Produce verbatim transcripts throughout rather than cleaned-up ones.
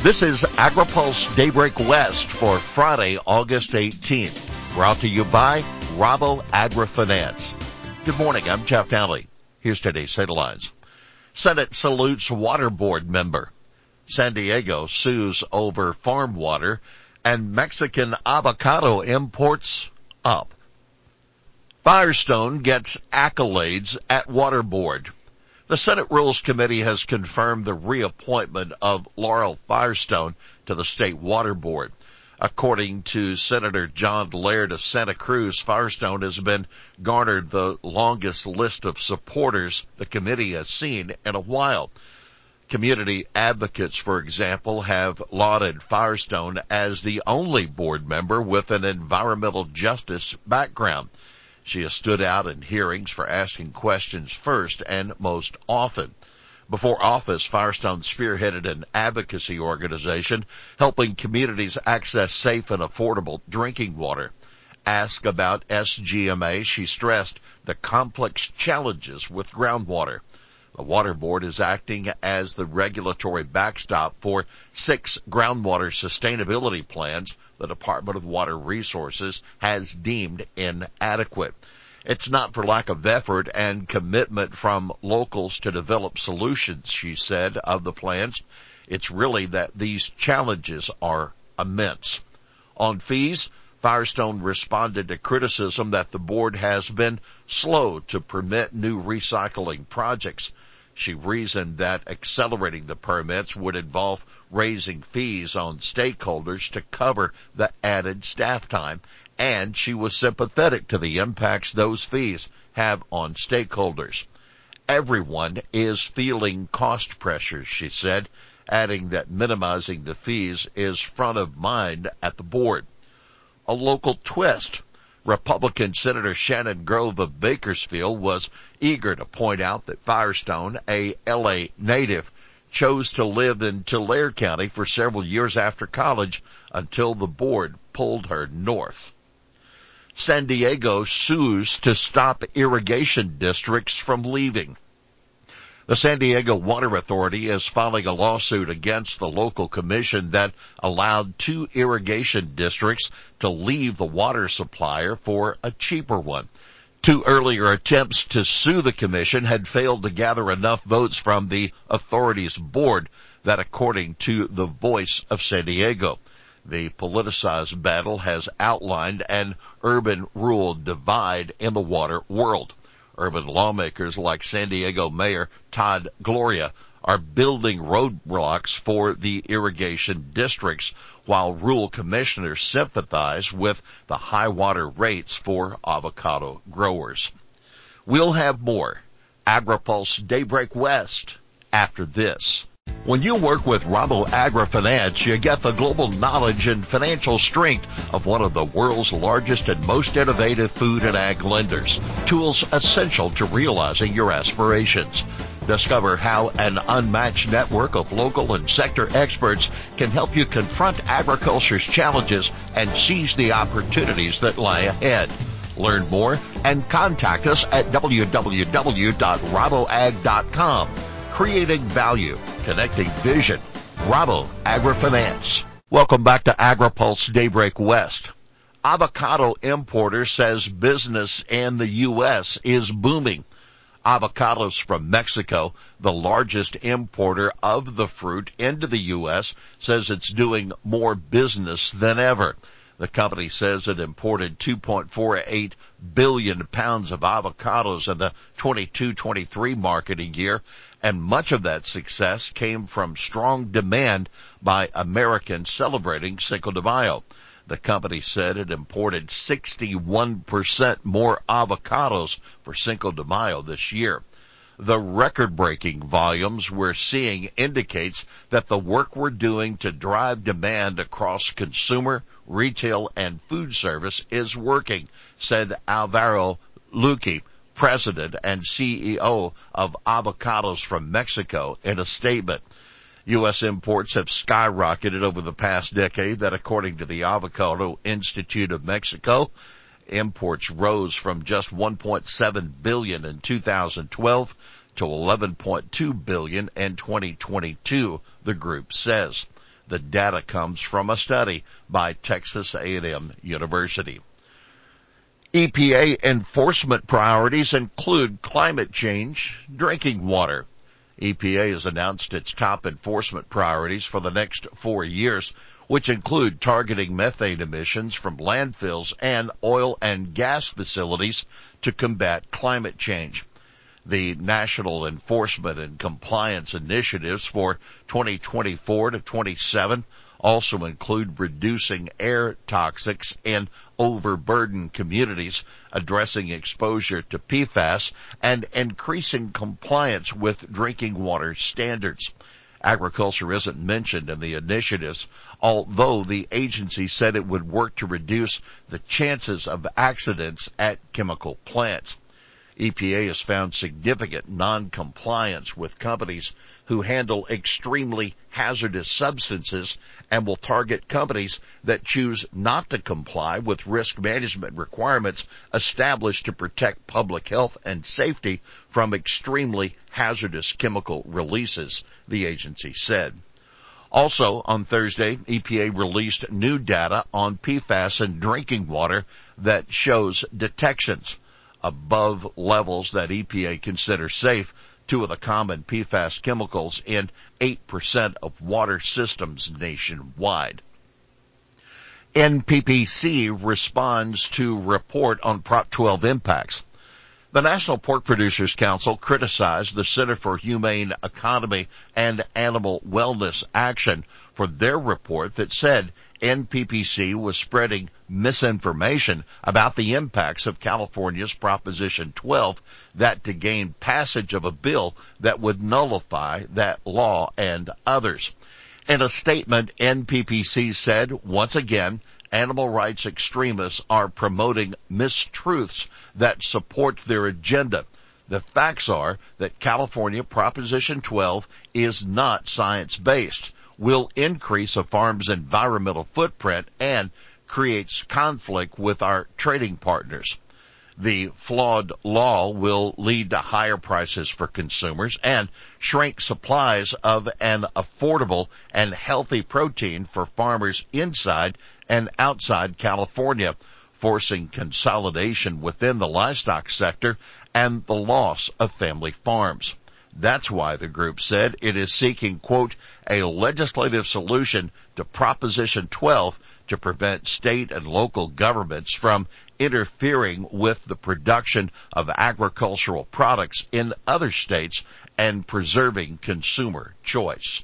This is AgriPulse Daybreak West for Friday, August eighteenth. Brought to you by Rabo AgriFinance. Good morning, I'm Jeff Daly. Here's today's headlines. Senate salutes water board member. San Diego sues over farm water, and Mexican avocado imports up. Firestone gets accolades at water board. The Senate Rules Committee has confirmed the reappointment of Laurel Firestone to the State Water Board. According to Senator John Laird of Santa Cruz, Firestone has been garnered the longest list of supporters the committee has seen in a while. Community advocates, for example, have lauded Firestone as the only board member with an environmental justice background. She has stood out in hearings for asking questions first and most often. Before office, Firestone spearheaded an advocacy organization helping communities access safe and affordable drinking water. Asked about S G M A, she stressed the complex challenges with groundwater. The Water Board is acting as the regulatory backstop for six groundwater sustainability plans the Department of Water Resources has deemed inadequate. It's not for lack of effort and commitment from locals to develop solutions, she said, of the plans. It's really that these challenges are immense. On fees, Firestone responded to criticism that the board has been slow to permit new recycling projects. She reasoned that accelerating the permits would involve raising fees on stakeholders to cover the added staff time, and she was sympathetic to the impacts those fees have on stakeholders. Everyone is feeling cost pressures, she said, adding that minimizing the fees is front of mind at the board. A local twist. Republican Senator Shannon Grove of Bakersfield was eager to point out that Firestone, a L A native, chose to live in Tulare County for several years after college until the board pulled her north. San Diego sues to stop irrigation districts from leaving. The San Diego Water Authority is filing a lawsuit against the local commission that allowed two irrigation districts to leave the water supplier for a cheaper one. Two earlier attempts to sue the commission had failed to gather enough votes from the authority's board, that according to the Voice of San Diego. The politicized battle has outlined an urban-rural divide in the water world. Urban lawmakers like San Diego Mayor Todd Gloria are building roadblocks for the irrigation districts, while rural commissioners sympathize with the high water rates for avocado growers. We'll have more AgriPulse Daybreak West after this. When you work with Rabo AgriFinance, you get the global knowledge and financial strength of one of the world's largest and most innovative food and ag lenders. Tools essential to realizing your aspirations. Discover how an unmatched network of local and sector experts can help you confront agriculture's challenges and seize the opportunities that lie ahead. Learn more and contact us at w w w dot raboag dot com. Creating value, connecting vision. Rabo AgriFinance. Welcome back to AgriPulse Daybreak West. Avocado importer says business in the U S is booming. Avocados from Mexico, the largest importer of the fruit into the U S, says it's doing more business than ever. The company says it imported two point four eight billion pounds of avocados in the twenty-two twenty-three marketing year, and much of that success came from strong demand by Americans celebrating Cinco de Mayo. The company said it imported sixty-one percent more avocados for Cinco de Mayo this year. The record-breaking volumes we're seeing indicates that the work we're doing to drive demand across consumer, retail, and food service is working, said Alvaro Luque, president and C E O of Avocados from Mexico, in a statement. U S imports have skyrocketed over the past decade, that according to the Avocado Institute of Mexico, imports rose from just one point seven billion in two thousand twelve to eleven point two billion in twenty twenty-two, the group says. The data comes from a study by Texas A and M University. E P A enforcement priorities include climate change, drinking water. E P A has announced its top enforcement priorities for the next four years, which include targeting methane emissions from landfills and oil and gas facilities to combat climate change. The National Enforcement and Compliance Initiatives for twenty twenty-four to twenty-seven also include reducing air toxics in overburdened communities, addressing exposure to P FAS, and increasing compliance with drinking water standards. Agriculture isn't mentioned in the initiatives, although the agency said it would work to reduce the chances of accidents at chemical plants. E P A has found significant non-compliance with companies who handle extremely hazardous substances and will target companies that choose not to comply with risk management requirements established to protect public health and safety from extremely hazardous chemical releases, the agency said. Also, on Thursday, E P A released new data on P FAS in drinking water that shows detections above levels that E P A considers safe. Two of the common P FAS chemicals in eight percent of water systems nationwide. N P P C responds to report on Prop twelve impacts. The National Pork Producers Council criticized the Center for Humane Economy and Animal Wellness Action for their report that said N P P C was spreading misinformation about the impacts of California's Proposition twelve that to gain passage of a bill that would nullify that law and others. In a statement, N P P C said, once again, animal rights extremists are promoting mistruths that support their agenda. The facts are that California Proposition twelve is not science-based, will increase a farm's environmental footprint, and creates conflict with our trading partners. The flawed law will lead to higher prices for consumers and shrink supplies of an affordable and healthy protein for farmers inside and outside California, forcing consolidation within the livestock sector and the loss of family farms. That's why the group said it is seeking, quote, a legislative solution to Proposition twelve to prevent state and local governments from interfering with the production of agricultural products in other states and preserving consumer choice.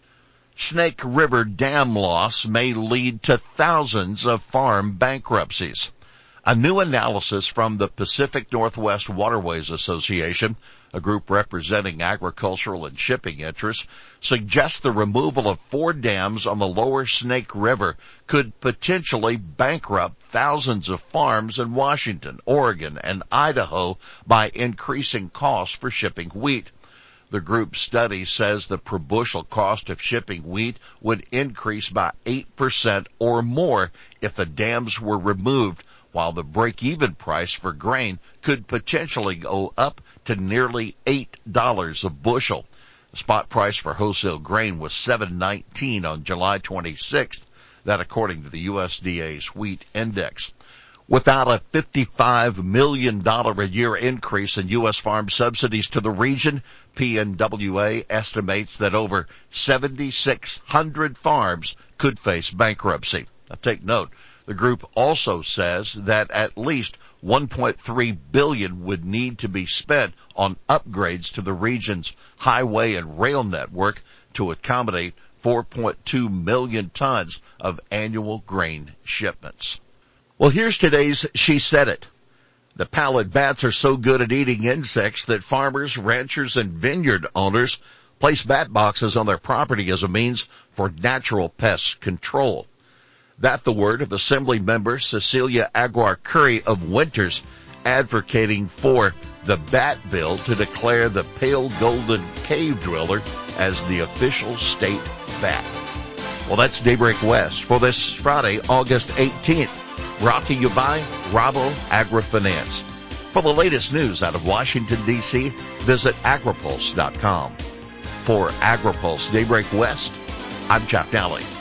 Snake River Dam loss may lead to thousands of farm bankruptcies. A new analysis from the Pacific Northwest Waterways Association, a group representing agricultural and shipping interests, suggests the removal of four dams on the lower Snake River could potentially bankrupt thousands of farms in Washington, Oregon, and Idaho by increasing costs for shipping wheat. The group's study says the per bushel cost of shipping wheat would increase by eight percent or more if the dams were removed, while the break-even price for grain could potentially go up to nearly eight dollars a bushel. The spot price for wholesale grain was seven nineteen on July twenty-sixth, that according to the U S D A's wheat index. Without a fifty-five million dollars a year increase in U S farm subsidies to the region, P N W A estimates that over seven thousand six hundred farms could face bankruptcy. Now take note, the group also says that at least one point three billion dollars would need to be spent on upgrades to the region's highway and rail network to accommodate four point two million tons of annual grain shipments. Well, here's today's She Said It. The pallid bats are so good at eating insects that farmers, ranchers, and vineyard owners place bat boxes on their property as a means for natural pest control. That the word of Assembly member Cecilia Aguiar Curry of Winters, advocating for the bat bill to declare the pale golden cave dweller as the official state bat. Well, that's Daybreak West for this Friday, August eighteenth. Brought to you by Rabo AgriFinance. For the latest news out of Washington, D C, visit agripulse dot com. For AgriPulse Daybreak West, I'm Jeff Daly.